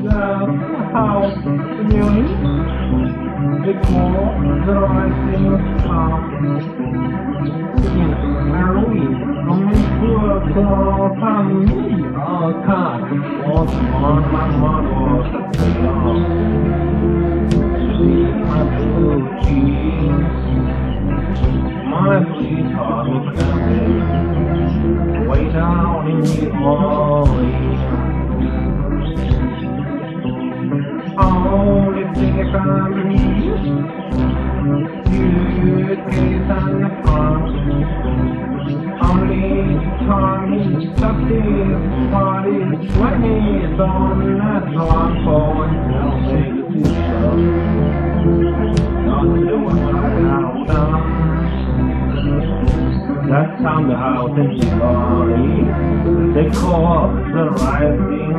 house community. Before the rising star. Halloween, only poor family are cut. Was on my mother's tail. Sleep my blue jeans. My sweetheart look at me. Way down in the Orleans. Only thing I can believe you is on the front. Only time is something parties when it's on that drum phone. I'll take it to show. Not doing what I have done. That's how the house in the body. They call the rising